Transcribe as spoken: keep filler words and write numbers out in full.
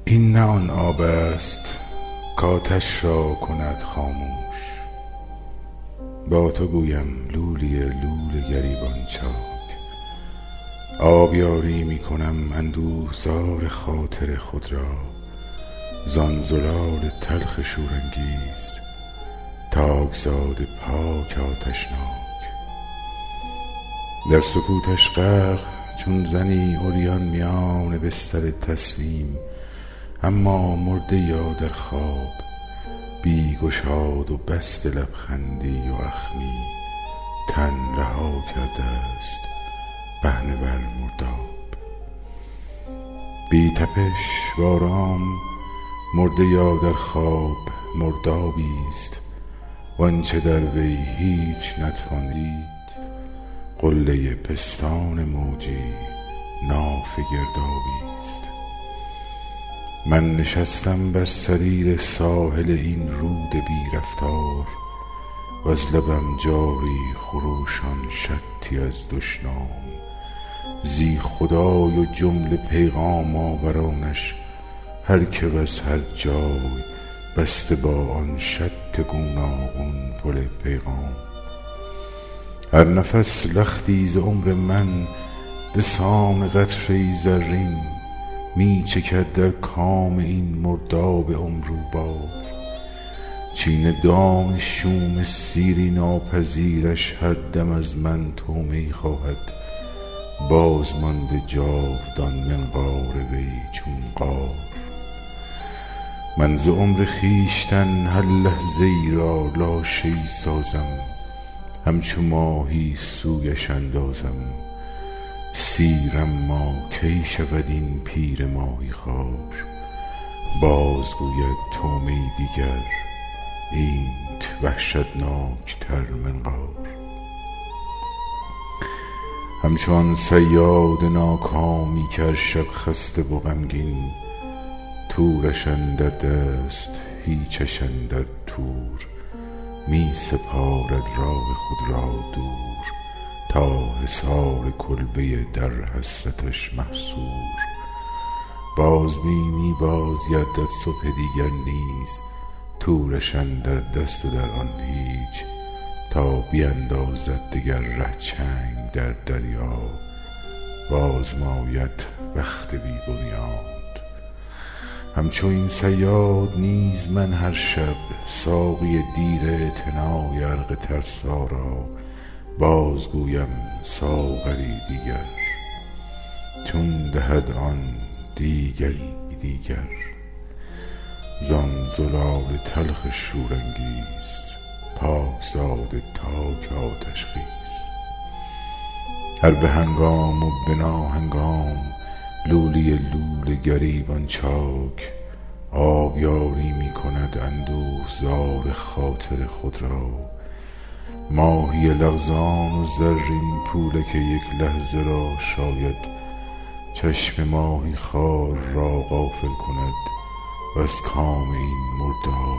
این نه آن آب است کآتش را کند خاموش. با تو گویم لولی لول گریبان چاک. آبیاری می کنم اندوهزار خاطر خود را زان زلال تلخ شورانگیز تاک زاد پاک آتشناک. در سکوتش غرق چون زنی عریان میان بستر تسلیم، اما مرده یا در خواب بی گشاد و بست لبخندی و اخمی تن رها کرده است پهنه بر مرداب. بی تپش و آرام مرده یا در خواب مردابی است وآنچه در وی هیچ نتوان دید قله پستان موجی ناف گردابی است. من نشستم بر سریر ساحل این رود بی رفتار وز لبم جاری خروشان شطی از دشنام. زی خدای و جمله پیغام آورانش هر که وز هر جای بسته با آن شط گوناگون پل پیغام. هر نفس لختی ز عمر من به سان قطره زرین می چکد در کام این مرداب امروبار. چین دام شوم سیری ناپذیرش هر دم از من طعمه خواهد باز مانده جاودان منقار وی چون قار. من ز عمر خویشتن هر لحظه ای را لاشه ای سازم همچو ماهی سویش اندازم. سیر اما کی شود این پیر ماهی خوار باز گوید طعمه دیگر اینت وحشتناک تر منقار. همچو آن صیاد ناکامی که هر شب خسته و غمگین تورش اندر دست هیچش اندر تور می سپارد راه خود را دور تا حصار کلبه در حسرتش محصور. باز بینی باز گردد صبح دیگر نیز تورش اندر دست و در آن هیچ تا بیندازد دگر ره چنگ در دریا بازماید وقت بی بنیاد. همچو این صیاد نیز من هر شب ساقی دیر اعتنای عرق ترسا را باز گویم ساغری دیگر چون دهد آن دیگری دیگر زان زلال تلخ شورانگیز پاک زاد تاک آتش خیز. هر به هنگام و به ناهنگام لولی لول گریبان چاک آبیاری می کند اندوهزار خاطر خود را. ماهی لغزان و زرین پولک یک لحظه را شاید چشم ماهی خوار را غافل کند وز کام این مرداب